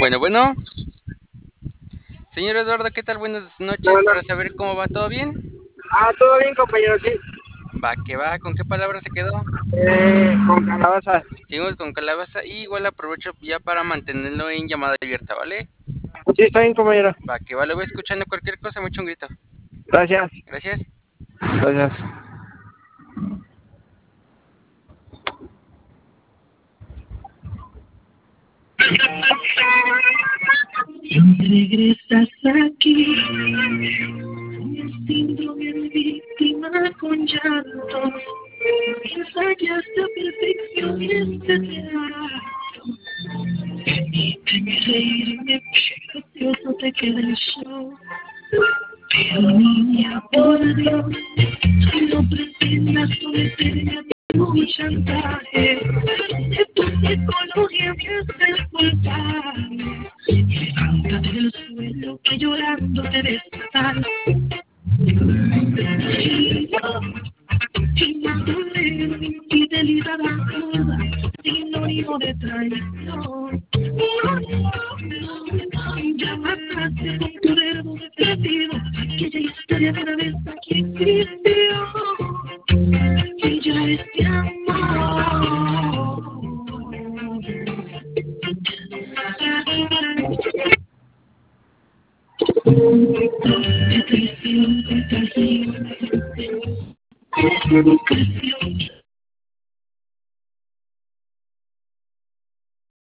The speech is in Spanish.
Bueno. Señor Eduardo, ¿qué tal? Buenas noches. Hola. Para saber cómo va, ¿todo bien? Todo bien, compañero, sí. Va, que va. ¿Con qué palabra se quedó? Con calabaza. Seguimos con calabaza y igual aprovecho ya para mantenerlo en llamada abierta, ¿vale? Sí, está bien, compañero. Va, que va. Lo voy escuchando cualquier cosa, me echo un grito. Gracias. Gracias. Gracias. Regresas aquí, el síndrome de víctima con llanto, ensayas la perfección y este teatro, permíteme reírme, gracioso te queda el show, pero niña, por Dios, no pretendas someterme a tu chantaje, de tu psicología me haces culpable. Levántate del suelo que llorando te ves fatal. Y no tolero infidelidad absurda, sinónimo de traición. Ya mataste con tu dedo defensivo aquella historia de una vez aquí existió. Y ya este amor de traición contagió, educación